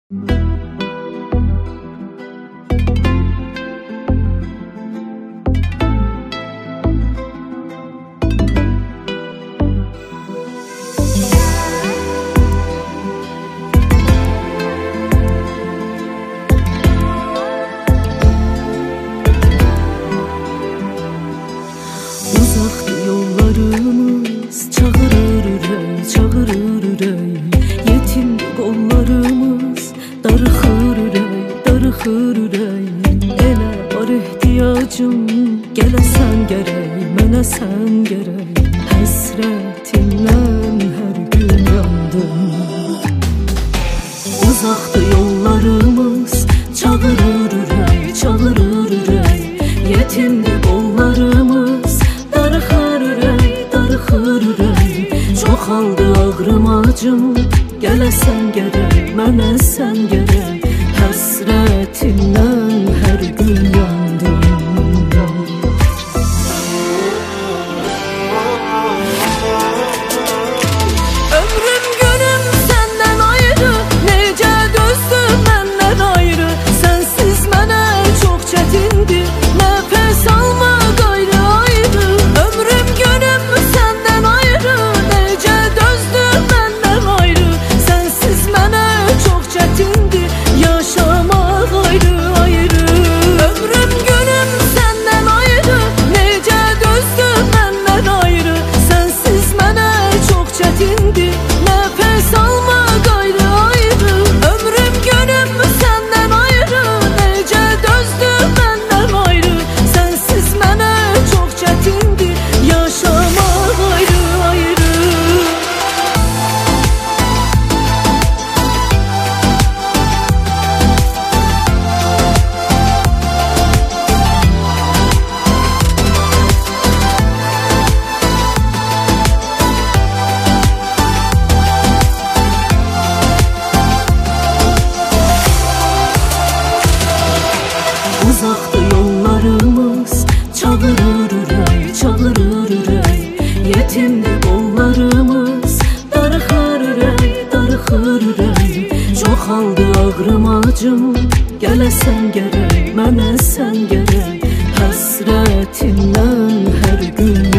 Uzaktı yollarımız, çağırır ürey, çağırır ürey. Yetimdi kollarımız, darıxır ürey, darıxır ürey. Elə var ihtiyacım, gələsən gərək, mənə sən gərək. Həsrətindən hər gün yandım. Uzaktı yollarımız, çağırır ürey, çağırır ürey. Yetimdi kollarımız, darıxır ürey, darıxır ürey. Çoxaldı ağrım acım, gələsən gərək, mənə sən gərək. Həsrətindən hər gün yandım. Ömrüm günüm səndən ayrı, necə dözdüm məndən ayrı. Sənsiz mənə çox çətindir, nəfəs alma qayrı ayrı. Ömrüm günüm səndən ayrı, necə dözdüm məndən ayrı. Sənsiz mənə çox çətindir, yaşamaq ayrı ayrı. Ömrüm günüm səndən ayrı, necə dözdüm məndən ayrı. Sənsiz mənə çox çətindir, nəfəs alma qayrı ayrı. Ömrüm günüm səndən ayrı, necə dözdüm məndən ayrı. Sənsiz mənə çox çətindir, yaşamaq ayrı ayrı. Uzaktı yollarımız, çağırır ürey, çağırır ürey. Yetimdi kollarımız, darıxır ürey, darıxır ürey. Çoxaldı ağrım acım, gələsən gərək, mənə sən gərək. Həsrətindən hər gün